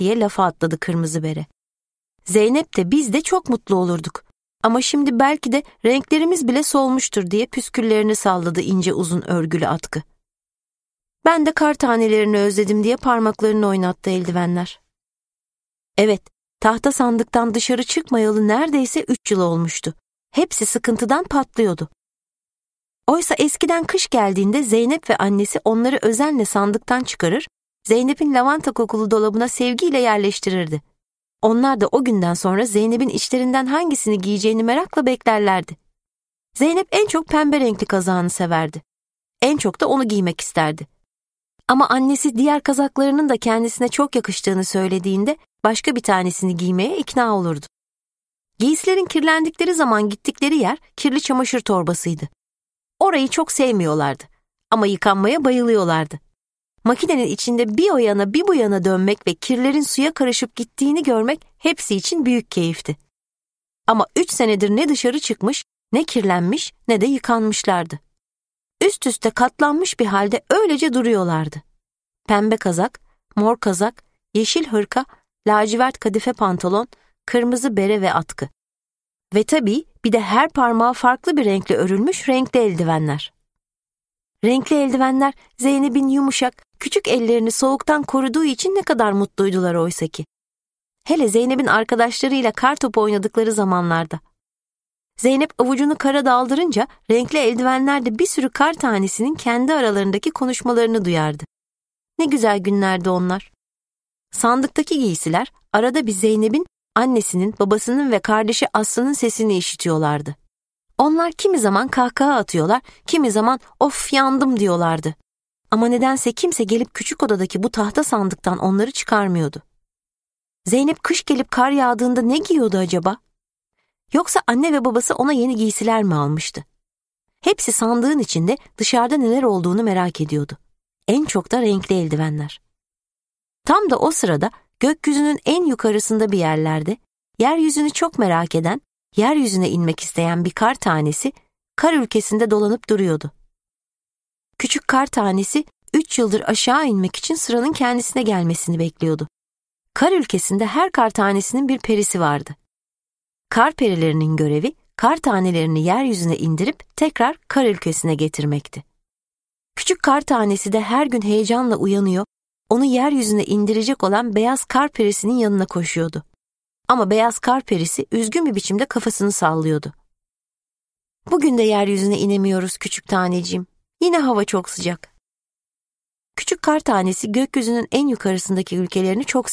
diye lafa atladı kırmızı bere. Zeynep de biz de çok mutlu olurduk. Ama şimdi belki de renklerimiz bile solmuştur diye püsküllerini salladı ince uzun örgülü atkı. Ben de kar tanelerini özledim diye parmaklarını oynattı eldivenler. Evet, tahta sandıktan dışarı çıkmayalı neredeyse 3 yıl olmuştu. Hepsi sıkıntıdan patlıyordu. Oysa eskiden kış geldiğinde Zeynep ve annesi onları özenle sandıktan çıkarır, Zeynep'in lavanta kokulu dolabına sevgiyle yerleştirirdi. Onlar da o günden sonra Zeynep'in içlerinden hangisini giyeceğini merakla beklerlerdi. Zeynep en çok pembe renkli kazağını severdi. En çok da onu giymek isterdi. Ama annesi diğer kazaklarının da kendisine çok yakıştığını söylediğinde başka bir tanesini giymeye ikna olurdu. Giysilerin kirlendikleri zaman gittikleri yer kirli çamaşır torbasıydı. Orayı çok sevmiyorlardı ama yıkanmaya bayılıyorlardı. Makinenin içinde bir o yana bir bu yana dönmek ve kirlerin suya karışıp gittiğini görmek hepsi için büyük keyifti. Ama 3 senedir ne dışarı çıkmış, ne kirlenmiş, ne de yıkanmışlardı. Üst üste katlanmış bir halde öylece duruyorlardı. Pembe kazak, mor kazak, yeşil hırka, lacivert kadife pantolon, kırmızı bere ve atkı. Ve tabii bir de her parmağı farklı bir renkle örülmüş renkli eldivenler. Renkli eldivenler Zeynep'in yumuşak, küçük ellerini soğuktan koruduğu için ne kadar mutluydular oysa ki. Hele Zeynep'in arkadaşlarıyla kar topu oynadıkları zamanlarda. Zeynep avucunu kara daldırınca renkli eldivenler de bir sürü kar tanesinin kendi aralarındaki konuşmalarını duyardı. Ne güzel günlerdi onlar. Sandıktaki giysiler arada bir Zeynep'in, annesinin, babasının ve kardeşi Aslı'nın sesini işitiyorlardı. Onlar kimi zaman kahkaha atıyorlar, kimi zaman of yandım diyorlardı. Ama nedense kimse gelip küçük odadaki bu tahta sandıktan onları çıkarmıyordu. Zeynep kış gelip kar yağdığında ne giyiyordu acaba? Yoksa anne ve babası ona yeni giysiler mi almıştı? Hepsi sandığın içinde dışarıda neler olduğunu merak ediyordu. En çok da renkli eldivenler. Tam da o sırada gökyüzünün en yukarısında bir yerlerde, yeryüzünü çok merak eden, yeryüzüne inmek isteyen bir kar tanesi, kar ülkesinde dolanıp duruyordu. Küçük kar tanesi 3 yıldır aşağı inmek için sıranın kendisine gelmesini bekliyordu. Kar ülkesinde her kar tanesinin bir perisi vardı. Kar perilerinin görevi, kar tanelerini yeryüzüne indirip tekrar kar ülkesine getirmekti. Küçük kar tanesi de her gün heyecanla uyanıyor, onu yeryüzüne indirecek olan beyaz kar perisinin yanına koşuyordu. Ama beyaz kar perisi üzgün bir biçimde kafasını sallıyordu. Bugün de yeryüzüne inemiyoruz küçük taneciğim. Yine hava çok sıcak. Küçük kar tanesi gökyüzünün en yukarısındaki ülkelerini çok